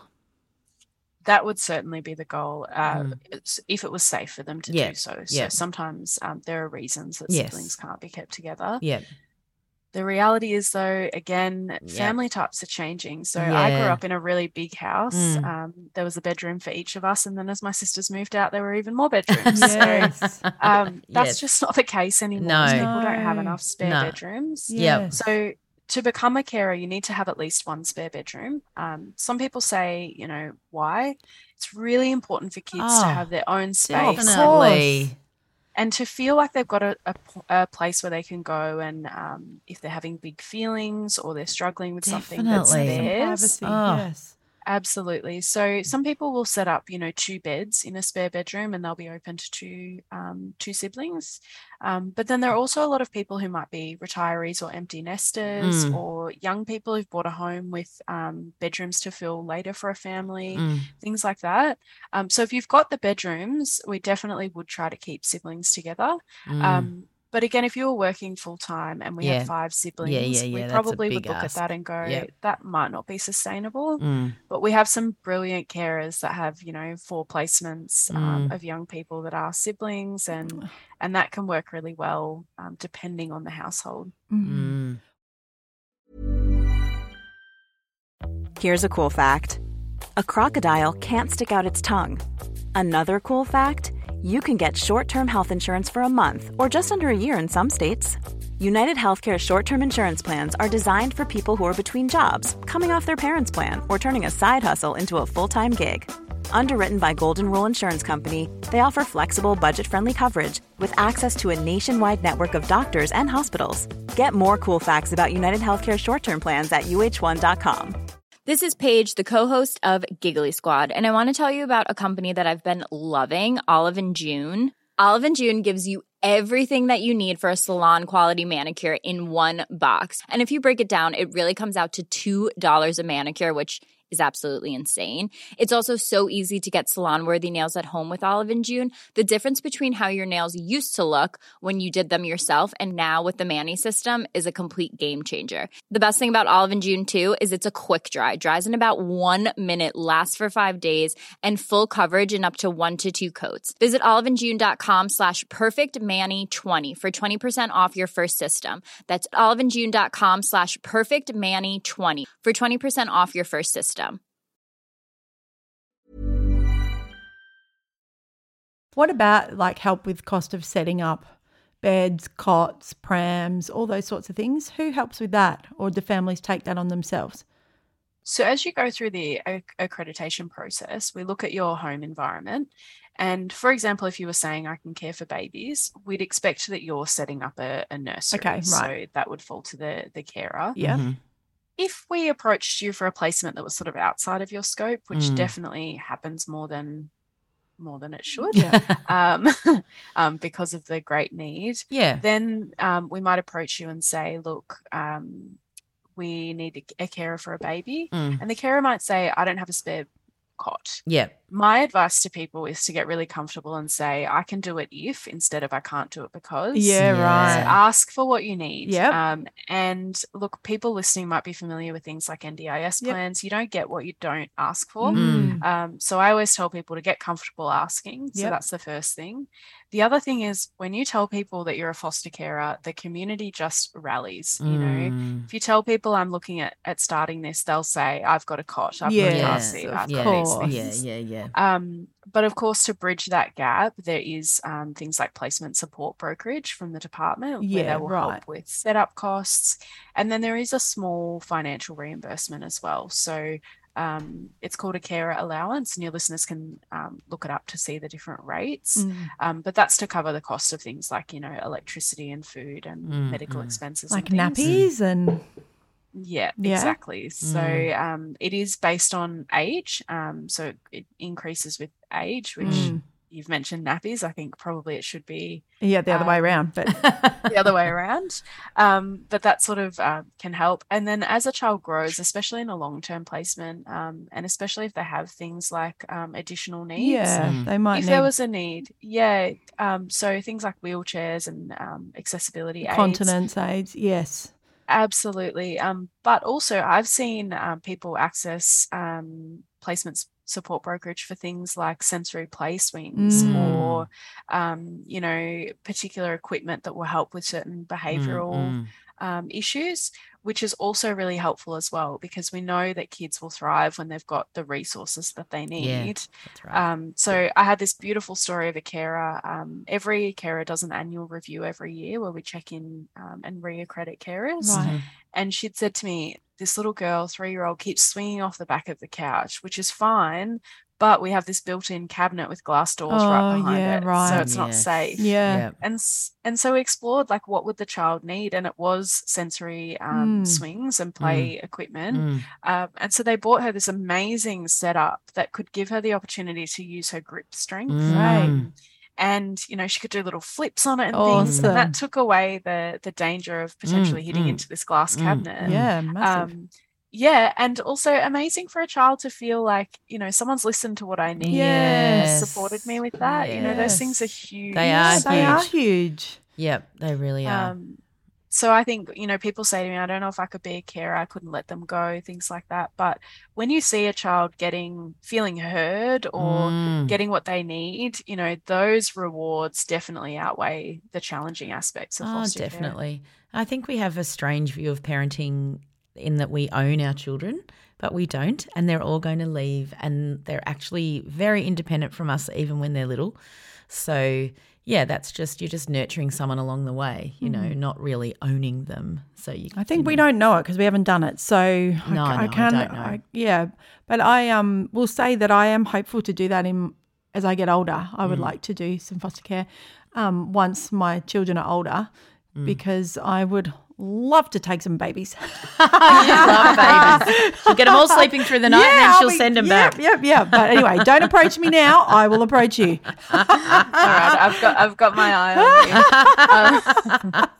That would certainly be the goal uh, it's- if it was safe for them to Mm. Yeah, do so. So yeah. sometimes um, there are reasons that Yes. siblings can't be kept together. Yeah. The reality is, though, again, Yeah. family types are changing. So I grew Yeah. up in a really big house. Mm. Um, there was a bedroom for each of us. And then as my sisters moved out, there were even more bedrooms. Yes. So um, that's Yes. just not the case anymore. No. People don't have No. enough spare No. bedrooms. Yep. Yes. So to become a carer, you need to have at least one spare bedroom. Um, some people say, you know, why? It's really important for kids Oh, to have their own space Definitely. and to feel like they've got a, a, p- a place where they can go, and um, if they're having big feelings or they're struggling with something that's Definitely. Some theirs. privacy, Oh. yes. Absolutely. So some people will set up, you know, two beds in a spare bedroom, and they'll be open to two um, two siblings. Um, but then there are also a lot of people who might be retirees or empty nesters, Mm. or young people who've bought a home with um, bedrooms to fill later for a family, Mm. things like that. Um, so if you've got the bedrooms, we definitely would try to keep siblings together. Mm. Um, but again, if you're working full time and we Yeah. have five siblings, yeah, we yeah, that's a probably big would look ask. at that and go, Yep. that might not be sustainable. Mm. But we have some brilliant carers that have, you know, four placements um, Mm. of young people that are siblings, and and that can work really well um, depending on the household. Mm. Mm. Here's a cool fact: a crocodile can't stick out its tongue. Another cool fact: you can get short-term health insurance for a month or just under a year in some states. United Healthcare short-term insurance plans are designed for people who are between jobs, coming off their parents' plan, or turning a side hustle into a full-time gig. Underwritten by Golden Rule Insurance Company, they offer flexible, budget-friendly coverage with access to a nationwide network of doctors and hospitals. Get more cool facts about United Healthcare short-term plans at U H one dot com. This is Paige, the co-host of Giggly Squad, and I want to tell you about a company that I've been loving, Olive and June. Olive and June gives you everything that you need for a salon-quality manicure in one box. And if you break it down, it really comes out to two dollars a manicure, which is absolutely insane. It's also so easy to get salon-worthy nails at home with Olive and June. The difference between how your nails used to look when you did them yourself and now with the Mani system is a complete game changer. The best thing about Olive and June, too, is it's a quick dry. Dries in about one minute, lasts for five days, and full coverage in up to one to two coats. Visit oliveandjune.com slash perfectmani20 for twenty percent off your first system. That's oliveandjune.com slash perfectmani20 for twenty percent off your first system. What about like help with cost of setting up beds, cots, prams, all those sorts of things? Who helps with that, or do families take that on themselves? So as you go through the ac- accreditation process, we look at your home environment. And for example, if you were saying I can care for babies, we'd expect that you're setting up a, a nursery. Okay, right. So that would fall to the, the carer. Yeah. Mhm. If we approached you for a placement that was sort of outside of your scope, which Mm. definitely happens more than more than it should, Yeah. um, um, because of the great need, Yeah. then um, we might approach you and say, look, um, we need a, a carer for a baby. Mm. And the carer might say, I don't have a spare cot. Yeah. My advice to people is to get really comfortable and say, I can do it if, instead of I can't do it because. Yeah, Yeah. right. Ask for what you need. Yep. Um, and look, people listening might be familiar with things like N D I S Yep. plans. You don't get what you don't ask for. Mm. Um, so I always tell people to get comfortable asking. So Yep. that's the first thing. The other thing is when you tell people that you're a foster carer, the community just rallies. You know, Mm. if you tell people I'm looking at at starting this, they'll say, I've got a cot, I've got a car Yes, seat, of I've Yeah. got these course. Yeah. things. Yeah. Yeah. Um, but of course, to bridge that gap, there is um, things like placement support brokerage from the department, where Yeah, they will right. help with setup costs, and then there is a small financial reimbursement as well. So um, it's called a carer allowance, and your listeners can um, look it up to see the different rates. Mm. Um, but that's to cover the cost of things like, you know, electricity and food and Mm, medical mm. expenses, Like and things. nappies and Yeah, Yeah. exactly. So Mm. um, it is based on age. Um, so it increases with age, which Mm. you've mentioned nappies. I think probably it should be yeah, the other way Um, around. But the other way around. Um, but that sort of uh, can help. And then as a child grows, especially in a long-term placement, um, and especially if they have things like um, additional needs. yeah, Mm. they might If need there was a need, yeah. Um, so things like wheelchairs and um, accessibility aids. continence aids. Yes. Absolutely. Um, but also, I've seen um, people access um, placements support brokerage for things like sensory play swings Mm. or, um, you know, particular equipment that will help with certain behavioral Mm, um, issues, which is also really helpful as well, because we know that kids will thrive when they've got the resources that they Yeah. need. That's right. Um, so I had this beautiful story of a carer. Um, every carer does an annual review every year where we check in um, and re-accredit carers. Right. And she'd said to me, this little girl, three-year-old, keeps swinging off the back of the couch, which is fine, but we have this built-in cabinet with glass doors Oh, right behind yeah, it, right. so it's not Yes. safe. Yeah. Yeah. And s- and so we explored like what would the child need, and it was sensory um, Mm. swings and play equipment. Mm. Um, and so they bought her this amazing setup that could give her the opportunity to use her grip strength. Right. Um, and, you know, she could do little flips on it and things. Awesome. And that took away the the danger of potentially Mm, hitting mm, into this glass mm, cabinet. Yeah, massive. Um, yeah. And also amazing for a child to feel like, you know, someone's listened to what I need and has Yes. supported me with that. You know, those things are Yes. huge. They are Yeah, they are huge. huge. Yep. They really are. Um, so I think, you know, people say to me, I don't know if I could be a carer, I couldn't let them go, things like that. But when you see a child getting, feeling heard or Mm. getting what they need, you know, those rewards definitely outweigh the challenging aspects of Oh, foster care. definitely. I think we have a strange view of parenting in that we own our children. but we don't, and they're all going to leave, and they're actually very independent from us even when they're little. So, yeah, that's just, you're just nurturing someone along the way, you know, not really owning them. So you I think you we know. don't know it because we haven't done it. So I, No, I, no, I can't. don't know. I, yeah, but I um will say that I am hopeful to do that in as I get older. I would Mm. like to do some foster care um, once my children are older Mm. because I would love to take some babies. Love babies. She'll get them all sleeping through the night, and then I'll she'll be- send them yep, back. Yep, yep. But anyway, don't approach me now. I will approach you. All right, I've got I've got my eye on you.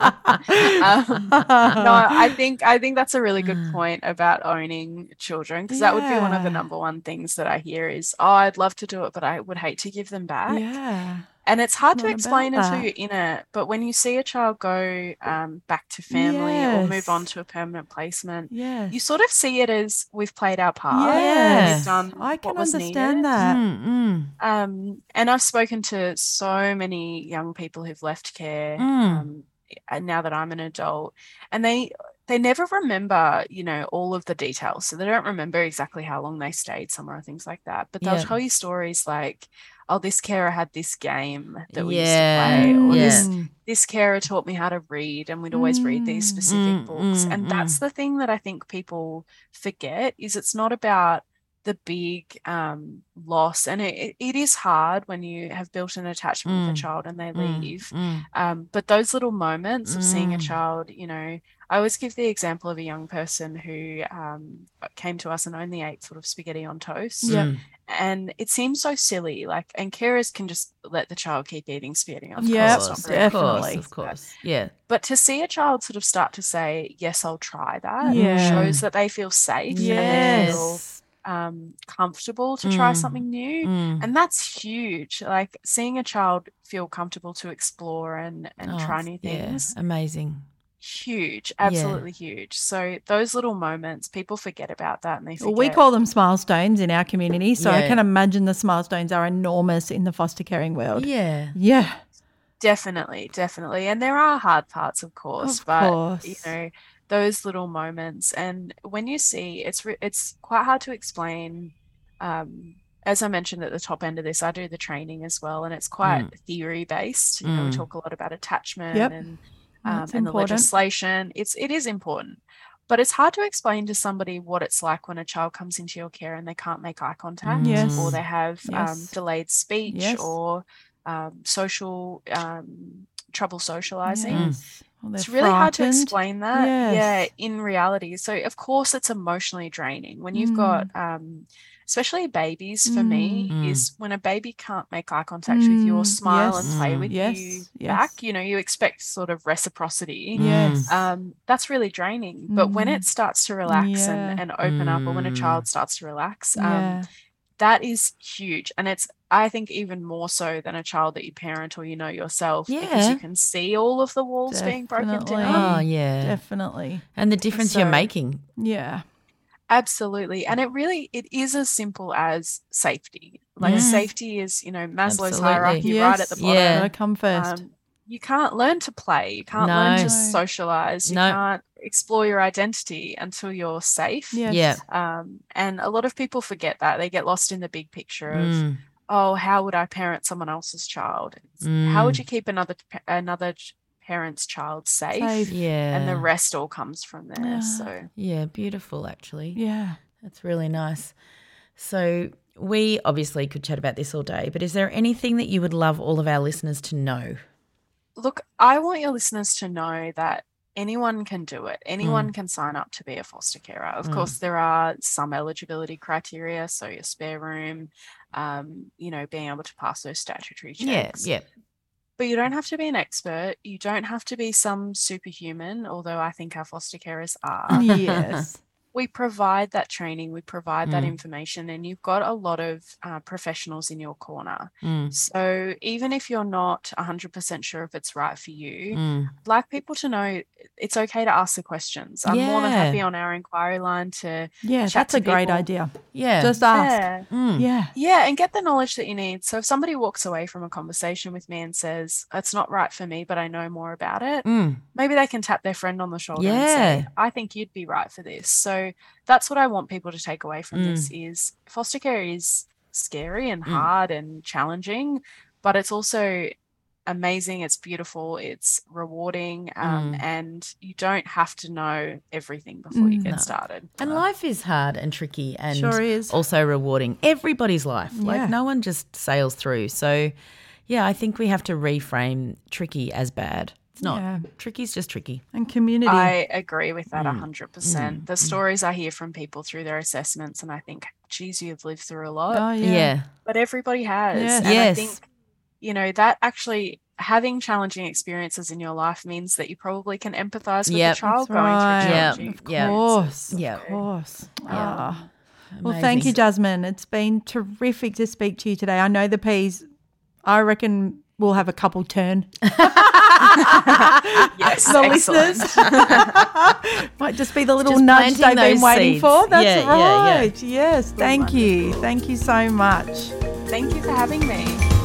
Um, um, no, I think I think that's a really good point about owning children, because that would be one of the Yeah. number one things that I hear is, oh, I'd love to do it, but I would hate to give them back. Yeah. And it's hard It's to not explain about until that. you're in it. But when you see a child go um, back to family or move on Yes. to a permanent placement, Yes. you sort of see it as we've played our part. Yes. We've done I what can was understand needed. that. Mm, mm. Um, and I've spoken to so many young people who've left care Mm. um, and now that I'm an adult, and they they never remember, you know, all of the details. So they don't remember exactly how long they stayed somewhere or things like that. But they'll Yeah. tell you stories like, oh, this carer had this game that we Yeah. used to play, or this Mm. this carer taught me how to read, and we'd always read these Mm. specific Mm, books. mm, And that's the thing that I think people forget, is it's not about the big um, loss. And it, it- it is hard when you have built an attachment with Mm, a child and they Mm, leave. mm. Um, but those little moments of seeing a Mm. child, you know, I always give the example of a young person who um, came to us and only ate sort of spaghetti on toast. Yep. Mm. And it seems so silly, like, and carers can just let the child keep eating spaghetti on Of toast. Yep, It's not Of very course, definitely. of course. Yeah. But to see a child sort of start to say, yes, I'll try that, Yeah. shows that they feel safe and they feel Yes. um, comfortable to try Mm. something new. Mm. And that's huge. Like, seeing a child feel comfortable to explore and, and Oh, try it's- new yeah, things, amazing. huge, absolutely huge. So those little moments, people forget about that, and they Well, forget. we call them milestones in our community. So I Yeah. can imagine the milestones are enormous in the foster caring world. Yeah. Yeah. Definitely, definitely. And there are hard parts, of course, Of but course. you know, those little moments. And when you see, it's re- it's quite hard to explain. Um, as I mentioned at the top end of this, I do the training as well, and it's quite theory based. You know, we Mm. talk a lot about attachment Yep. and um, That's and the important. legislation. It's it is important. But it's hard to explain to somebody what it's like when a child comes into your care and they can't make eye contact, Yes. or they have um, Yes. delayed speech, Yes. or um, social um, trouble socializing. Yes. Well, they're It's really hard to frightened. explain that. Yeah, Yes. in reality. So of course it's emotionally draining when you've Mm. got, um, especially babies. For me, Mm. is when a baby can't make eye contact with you or Mm. smile and Yes. play Mm. with Yes. you Yes. back. You know, you expect sort of reciprocity. Yes. Um, that's really draining. But when Mm. it starts to relax Yeah. and, and open up, or when a Mm. child starts to relax, um, Yeah. that is huge. And it's, I think, even more so than a child that you parent or you know yourself, because Yeah. you can see all of the walls being broken Definitely. down. Oh, yeah. Definitely. And the difference you're So- making. Yeah. Absolutely. And it really, it is as simple as safety. Like Yeah. safety is, you know, Maslow's Absolutely. hierarchy Yes. right at the bottom. Yeah. Gotta come first. Um, you can't learn to play. You can't No. learn to No. socialize. You No. can't explore your identity until you're safe. yes. Yeah. Um, and a lot of people forget that. They get lost in the big picture of, Mm. oh, how would I parent someone else's child? It's, How would Mm. you keep another pa- another ch- parent's child safe? Safe. Yeah. And the rest all comes from there. Yeah. So Yeah, beautiful, actually. Yeah. That's really nice. So we obviously could chat about this all day, but is there anything that you would love all of our listeners to know? look, I want your listeners to know that anyone can do it. Anyone Mm. can sign up to be a foster carer. Of Mm. course, there are some eligibility criteria. So your spare room, um, you know, being able to pass those statutory Yeah, checks. yeah. But you don't have to be an expert. You don't have to be some superhuman, although I think our foster carers are. Yes. We provide that training, we provide that Mm. information, and you've got a lot of uh, professionals in your corner. Mm. So even if you're not one hundred percent sure if it's right for you, Mm. I'd like people to know it's okay to ask the questions. I'm more than Yeah. happy on our inquiry line to Yeah, chat that's to a great people. idea. Yeah. Just ask. Yeah. Mm. Yeah. Yeah, and get the knowledge that you need. So if somebody walks away from a conversation with me and says, it's not right for me, but I know more about it, Mm. maybe they can tap their friend on the shoulder and Yeah. say, I think you'd be right for this. So So that's what I want people to take away from Mm. this is foster care is scary and hard mm. and challenging, but it's also amazing, it's beautiful, it's rewarding, um, Mm. and you don't have to know everything before you get No. started. And life is hard and tricky and Sure is. also rewarding. Everybody's life. Yeah. Like no one just sails through. So, yeah, I think we have to reframe tricky as bad. It's not. Yeah. Tricky's just tricky. And community. I agree with that Mm. one hundred percent. The stories I hear from people through their assessments, and I think, geez, you've lived through a lot. oh, Yeah. yeah. But everybody has. Yes. And I Yes. think, you know, that actually having challenging experiences in your life means that you probably can empathize with Yep. the child That's going right. through Yep. challenging Of Yeah. course. Yeah. Of course. Yeah. Ah. Well, thank you, Amazing. Jasmine. It's been terrific to speak to you today. I know the P's, I reckon we'll have a couple turn. Yes, the excellent. listeners. Might just be the little Just nudge planting they've been those waiting seeds. for. That's Yeah, yeah, yeah. right. Yes. Thank you. Thank you so much. Thank you for having me.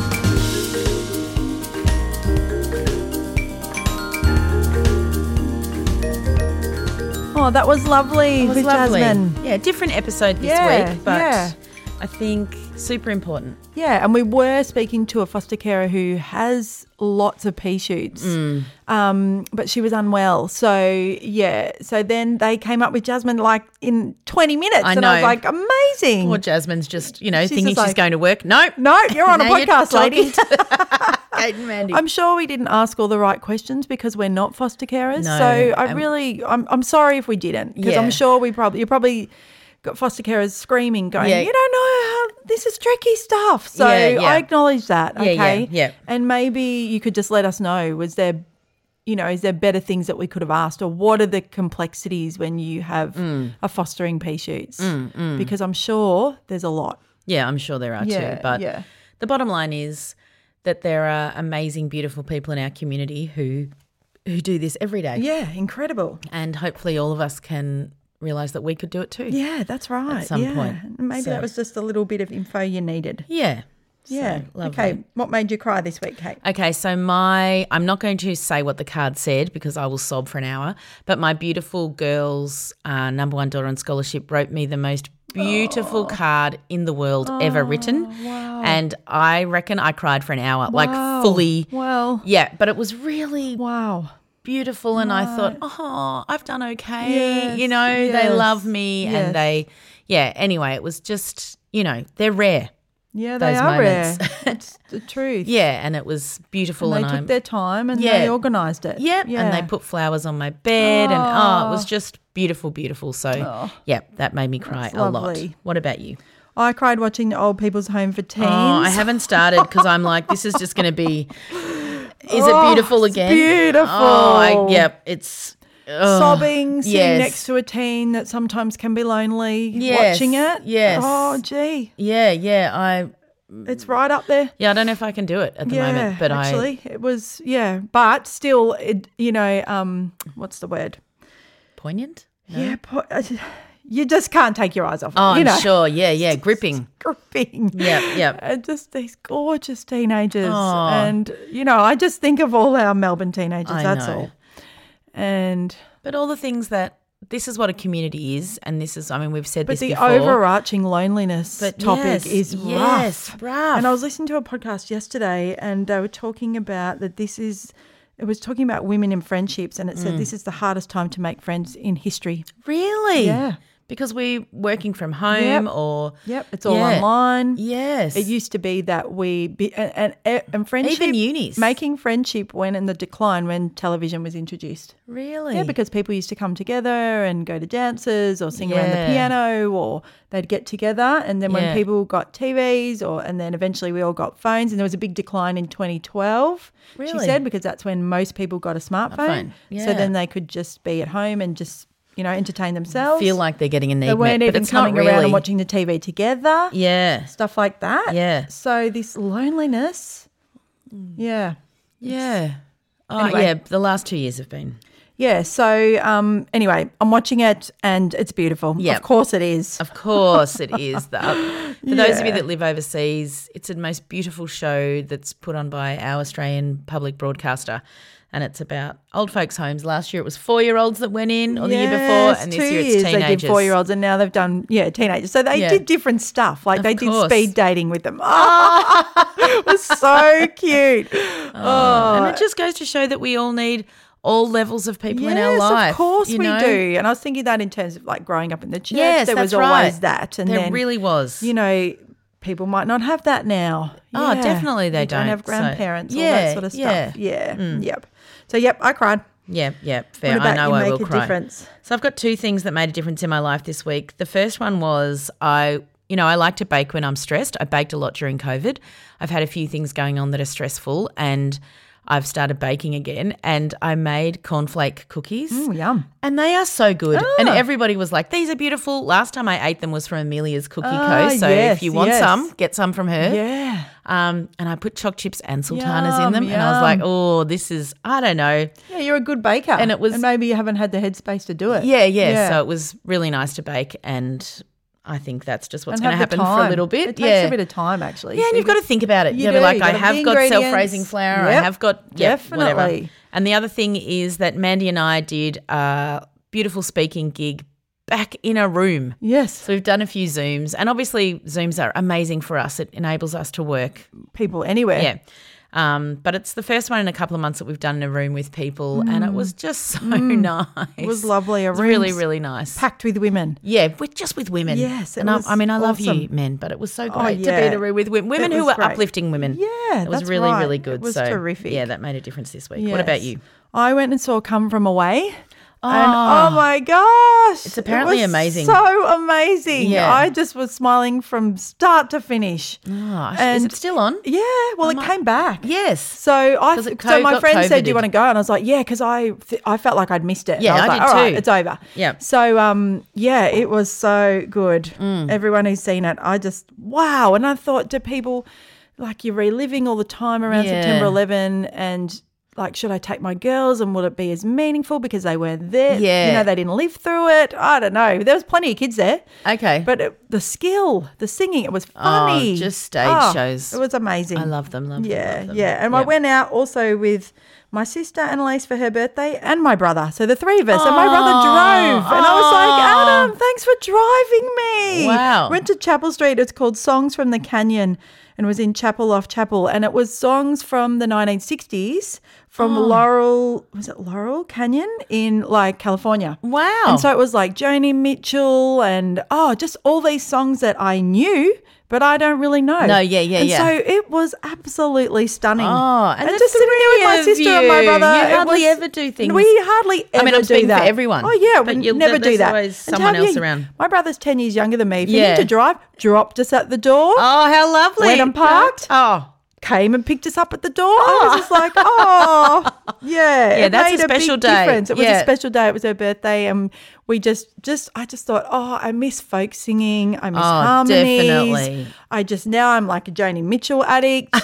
Oh, that was lovely It was with lovely. Jasmine. Yeah, different episode this Yeah, week, but yeah. I think super important. Yeah, and we were speaking to a foster carer who has lots of pea shoots, Mm. um, but she was unwell. So, yeah, so then they came up with Jasmine like in twenty minutes. I and I was know. like, amazing. Poor Jasmine's just, you know, She's thinking just she's like- going to work. No. No, you're on a Now you're podcast, lady. talking to Kate and Mandy. I'm sure we didn't ask all the right questions because we're not foster carers. No, so I and- really, I'm, I'm sorry if we didn't because Yeah. I'm sure we probably, you probably got foster carers screaming, going, Yeah. you don't know how this is tricky stuff. So Yeah, yeah. I acknowledge that. Yeah, Okay. yeah, yeah. And maybe you could just let us know, was there, you know, is there better things that we could have asked, or what are the complexities when you have Mm. a fostering pea shoots? Because I'm sure there's a lot. Yeah, I'm sure there are Yeah, too. But yeah. the bottom line is that there are amazing, beautiful people in our community who who do this every day. Yeah, incredible. And hopefully all of us can realise that we could do it too. Yeah, that's right. At some yeah. point. Maybe So- that was just a little bit of info you needed. Yeah. Yeah. So, lovely. Okay. What made you cry this week, Kate? Okay, so my I'm not going to say what the card said because I will sob for an hour, but my beautiful girl's uh, number one daughter on scholarship wrote me the most beautiful Oh. card in the world ever written. Wow. And I reckon I cried for an hour, Wow. like fully. Well, Yeah, but it was really wow. beautiful and I thought, oh, I've done okay. Yes, you know, they yes, love me yes. and they, yeah, anyway, it was just, you know, they're rare. Yeah, they Those are moments. rare. It's the truth. Yeah, and it was beautiful. And And, they took I'm, their time and Yeah. they organised it. Yep, Yeah. and they put flowers on my bed and oh, it was Oh. just beautiful, beautiful. So, Oh. yeah, that made me cry That's a lot. lovely. What about you? I cried watching the Old People's Home for Teens. Oh, I haven't started because I'm like, this is just going to be, is Oh, it beautiful it's again? beautiful. Oh, I, yep, it's. ugh, Sobbing, sitting yes. next to a teen that sometimes can be lonely, Yes, watching it. yes. Oh, gee. Yeah, yeah, I, It's right up there. yeah, I don't know if I can do it at the yeah, moment, but actually, it was, yeah. But still, it, you know, um, what's the word? I, poignant? No? Yeah, po- uh, you just can't take your eyes off it. Oh, you I'm know. sure. Yeah, yeah, gripping. Gripping. Yep, yep. And just these gorgeous teenagers. Oh. And, you know, I just think of all our Melbourne teenagers, I that's know. all. And, But all the things that, this is what a community is, and this is, I mean, we've said but this the before. overarching loneliness But topic yes, is yes, rough. rough. And I was listening to a podcast yesterday and they were talking about that this is, it was talking about women in friendships and it Mm. said this is the hardest time to make friends in history. Really? Yeah. Because we're working from home Yep. or. Yep, it's all Yeah. online. Yes. It used to be that we be, and, and and friendship, Even unis. making friendship went in the decline when television was introduced. Really? Yeah, because people used to come together and go to dances or sing around the Yeah. piano, or they'd get together. And then when Yeah. people got T Vs, or and then eventually we all got phones, and there was a big decline in twenty twelve. She Really? said, because that's when most people got a smartphone. phone, So yeah. then they could just be at home and just, you know, entertain themselves. Feel like they're getting a need they weren't met, but even it's coming not really. around and watching the T V together. Yeah. Stuff like that. Yeah. So this loneliness, yeah. Yeah. Oh, Anyway. yeah. The last two years have been. Yeah. So um, anyway, I'm watching it and it's beautiful. Yeah. Of course it is. Of course it is. The, For those of you Yeah. that live overseas, it's the most beautiful show that's put on by our Australian public broadcaster. And it's about old folks' homes. Last year it was four-year-olds that went in, or the year before, and this two year it's years teenagers. They did four-year-olds, and now they've done, yeah, teenagers. So they Yeah. did different stuff. Like Of they course. did speed dating with them. Oh, it was so cute. Oh, And it just goes to show that we all need all levels of people in our yes, life. of course you we know? do. And I was thinking that in terms of like growing up in the church, Yes, there was that's right. always that. And There then, really was. you know, people might not have that now. Oh, Yeah. definitely they You don't. don't. have So, grandparents, all yeah, that sort of yeah. stuff. Yeah, Mm. yep. So, yep, I cried. Yeah, yeah, fair. What about I know you I make will a cry. difference? So I've got two things that made a difference in my life this week. The first one was I, you know, I like to bake when I'm stressed. I baked a lot during COVID. I've had a few things going on that are stressful, and I've started baking again, and I made cornflake cookies. Mm, yum. And they are so good. Ah. And everybody was like, these are beautiful. Last time I ate them was from Amelia's Cookie Ah, Co. So yes, if you want yes. some, get some from her. Yeah. Um, and I put choc chips and sultanas Yum, in them. And I was like, yum. oh, this is, I don't know. Yeah, you're a good baker. And it was- And maybe you haven't had the headspace to do it. Yeah, yeah, Yeah. So it was really nice to bake, and I think that's just what's And going to have the happen for a time. little bit. It takes yeah. a bit of time, actually. Yeah, and So you've got to think about it. You You'll do. be like, You've I got have the got ingredients. self-raising flour. I Yep, have got yeah, whatever. definitely. And the other thing is that Mandy and I did a beautiful speaking gig back in a room. Yes. So we've done a few Zooms, and obviously Zooms are amazing for us. It enables us to work. People anywhere. Yeah. Um, but it's the first one in a couple of months that we've done in a room with people, and it was just so nice. It was lovely. A It was really, room really nice. packed with women. Yeah, with just with women. Yes, it and I, was I mean, I love you, awesome. men, but it was so Oh, great to be yeah. in a room with women, women It who was were great. uplifting women. Yeah, it was that's really, right. really good. It was so, terrific. Yeah, that made a difference this week. Yes. What about you? I went and saw Come From Away. Oh, And oh my gosh. It's apparently it was amazing. So amazing. Yeah. I just was smiling from start to finish. Oh, is And- it still on? Yeah, well, it might- came back. Yes. So I, 'Cause it so my got friend said, "Do you COVIDed. want to go?" And I was like, "Yeah," because I, th- I felt like I'd missed it. Yeah, and I was I like, did "All right, too. it's over." Yep. So um, yeah, it was so good. Mm. Everyone who's seen it, I just wow. And I thought, do people like you're reliving all the time around Yeah. September eleventh and. Like, should I take my girls and will it be as meaningful because they weren't there? Yeah. You know, they didn't live through it. I don't know. There was plenty of kids there. Okay. But it, the skill, the singing, it was funny. Oh, just stage Oh, shows. It was amazing. I love them, love them, Yeah, love them. yeah. And I Yep. went out also with my sister Annalise for her birthday and my brother. So the three of us. And my brother drove. And I was like, Oh. Adam, thanks for driving me. Wow. Went to Chapel Street. It's called Songs from the Canyon and was in Chapel off Chapel. And it was songs from the nineteen sixties from Laurel, was it Laurel Canyon in like California. Wow. And so it was like Joni Mitchell and, oh, just all these songs that I knew, but I don't really know. No, yeah, yeah, and yeah. so it was absolutely stunning. Oh, and the just sitting there with my three of sister and my you. brother. You it hardly was- ever do things- We hardly ever I mean, I'm do speaking for that. everyone, Oh, yeah, but we you'll- never do there's that. always And to someone have else you- around. My brother's ten years younger than me. If you Yeah. need to drive, dropped us at the door. Oh, how lovely. Went and parked. Oh. Came and picked us up at the door. I was just like, oh, yeah. Yeah, it that's a made special big day. difference. It was Yeah. a special day. It was her birthday, and we just, just, I just thought, oh, I miss folk singing. I miss Oh, harmonies. definitely. I just now I'm like a Joni Mitchell addict,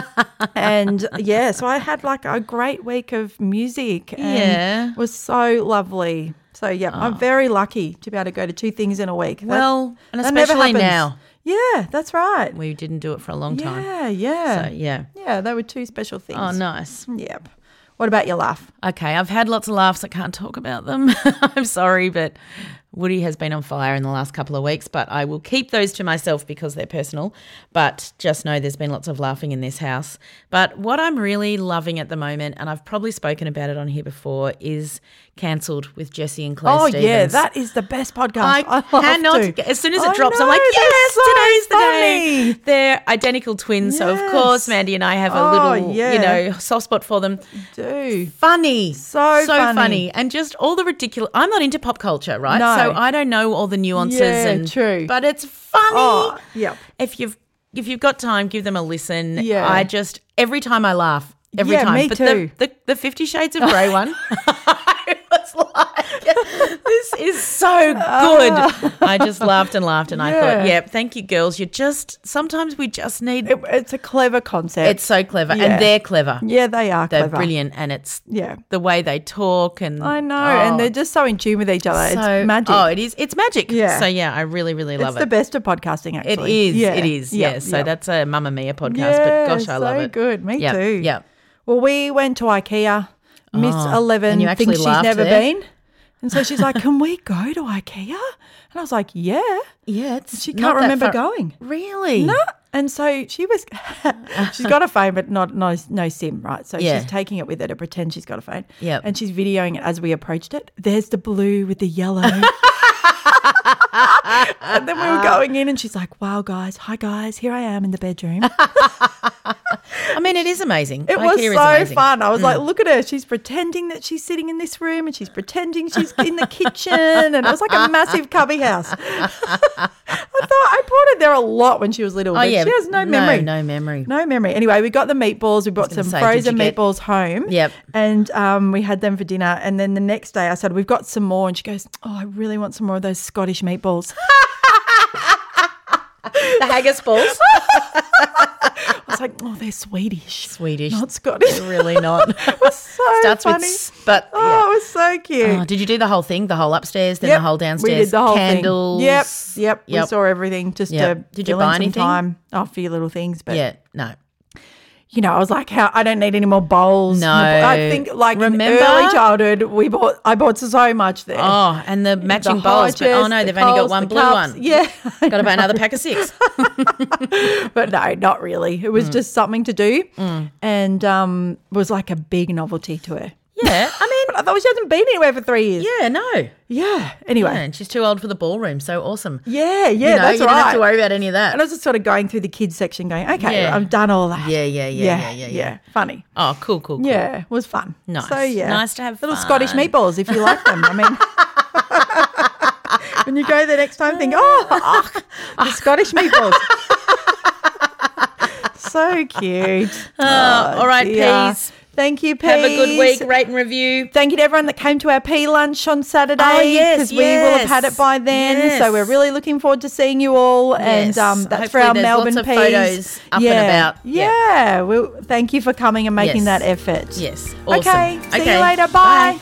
and yeah, so I had like a great week of music. And Yeah. it was so lovely. So yeah, I'm very lucky to be able to go to two things in a week. That- Well, and that never especially happens. now. Yeah, that's right. We didn't do it for a long time. Yeah, yeah. So, yeah. Yeah, they were two special things. Oh, nice. Yep. What about your laugh? Okay, I've had lots of laughs. I can't talk about them. I'm sorry, but Woody has been on fire in the last couple of weeks, but I will keep those to myself because they're personal. But just know there's been lots of laughing in this house. But what I'm really loving at the moment, and I've probably spoken about it on here before, is Cancelled with Jesse and Claire Oh, Stevens. yeah, that is the best podcast. I, love cannot to. get, as soon as it I drops, know, I'm like, they're yes, so today's the funny. day. They're identical twins, so of Yes. course Mandy and I have a Oh, little, yeah. you know, soft spot for them. Do. Funny, So so funny. funny, and just all the ridiculous. I'm not into pop culture, right? No. So I don't know all the nuances. Yeah, and true. But it's funny. Oh, yep. If you've if you've got time, give them a listen. Yeah. I just every time I laugh. Every Yeah, time. me but too. The, the the Fifty Shades of Grey one. I was like, This is so good. I just laughed and laughed and I thought, yeah, thank you, girls. You just, sometimes we just need. It, it's a clever concept. It's so clever. Yeah. And they're clever. Yeah, they are They're clever. brilliant. And it's Yeah. the way they talk and. I know. oh, And they're just so in tune with each other. so, It's magic. Oh, it is. It's magic. Yeah. So, yeah, I really, really love it's it. the best of podcasting, It actually. is. Yeah. It is. Yep, Yeah. So yep. that's a Mamma Mia podcast. Yeah, but gosh, I love so it. good. Me Yep, too. Yeah. Well, we went to IKEA. Miss Oh, Eleven and you actually thinks she's laughed never there? been. And so she's like, can we go to IKEA? And I was like, yeah. Yeah. It's She not can't that remember far- going. Really? No. And so she was, she's got a phone, but not no, no SIM, right? So Yeah. she's taking it with her to pretend she's got a phone. Yep. And she's videoing it as we approached it. There's the blue with the yellow. And then we were going in and she's like, wow, guys, hi, guys, here I am in the bedroom. I mean, it is amazing. It was IKEA is so amazing. fun. I was like, look at her. She's pretending that she's sitting in this room and she's pretending she's in the kitchen. And it was like a massive cubby house. I thought I brought her there a lot when she was little. Oh, but yeah. she has no memory. No, no memory. No memory. Anyway, we got the meatballs. We brought gonna some say, did frozen you get- meatballs home. Yep. And um, we had them for dinner. And then the next day I said, we've got some more. And she goes, oh, I really want some more of those Scottish meatballs. The haggis balls. I was like, oh, they're Swedish. Swedish. Not Scottish. They're really not. It was so Starts funny. with s, but Oh, yeah. it was so cute. Oh, did you do the whole thing? The whole upstairs, then Yep, the whole downstairs? We did the whole Candles. thing. Yep, yep. We Yep. saw everything just Yep. to Did you fill in buy some anything? time. Oh, a few little things, but Yeah, no. you know, I was like, how I don't need any more bowls. No. I think like Remember? in early childhood, we bought. I bought so much there. Oh, and the matching The bowls. But, oh, hodges, no, the they've only got Coles, one the blue cups. one. Yeah, Got to buy another pack of six. but no, not really. It was Mm. just something to do, and um, was like a big novelty to her. Yeah, I mean, But I thought she hasn't been anywhere for three years. yeah, no. Yeah. Anyway. Yeah, and she's too old for the ballroom. So awesome. Yeah, yeah, you know, that's you right. don't have to worry about any of that. And I was just sort of going through the kids section going, okay, Yeah. I've done all that. Yeah, yeah, yeah, yeah, yeah, yeah. Funny. Oh, cool, cool, cool. Yeah, it was fun. Nice. So, yeah. Nice to have Little fun. Scottish meatballs if you like them. I mean, when you go the next time, think, oh, oh the Scottish meatballs. So cute. Oh, all right, dear. Peas. Thank you, Peas. Have a good week. Rate and review. Thank you to everyone that came to our pea lunch on Saturday. Oh, yes, because we will have had yes, it by then. yes. So we're really looking forward to seeing you all. And Yes. um, that's for Hopefully our there's Melbourne lots of peas. photos up and yeah. about. Yeah. Yeah. Well, thank you for coming and making Yes. that effort. Yes. Awesome. Okay. See Okay. you later. Bye.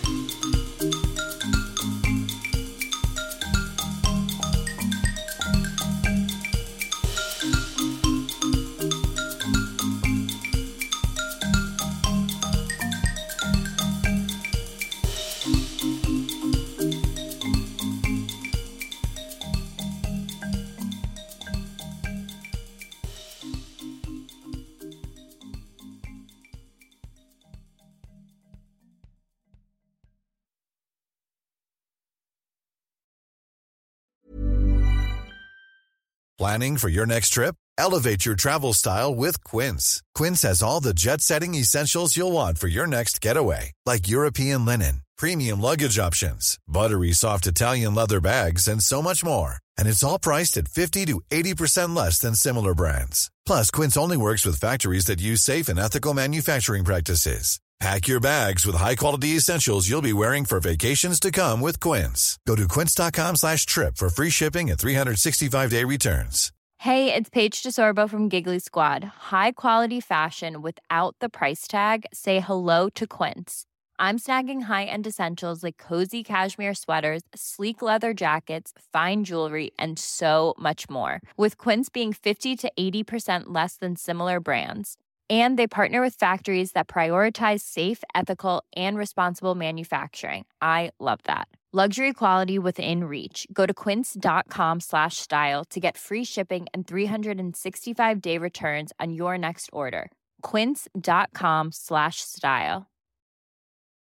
Planning for your next trip? Elevate your travel style with Quince. Quince has all the jet-setting essentials you'll want for your next getaway, like European linen, premium luggage options, buttery soft Italian leather bags, and so much more. And it's all priced at fifty to eighty percent less than similar brands. Plus, Quince only works with factories that use safe and ethical manufacturing practices. Pack your bags with high-quality essentials you'll be wearing for vacations to come with Quince. Go to quince.com slash trip for free shipping and three sixty-five day returns. Hey, it's Paige DeSorbo from Giggly Squad. High quality fashion without the price tag. Say hello to Quince. I'm snagging high-end essentials like cozy cashmere sweaters, sleek leather jackets, fine jewelry, and so much more. With Quince being fifty to eighty percent less than similar brands. And they partner with factories that prioritize safe, ethical, and responsible manufacturing. I love that. Luxury quality within reach. Go to quince.com slash style to get free shipping and three sixty-five day returns on your next order. Quince.com slash style.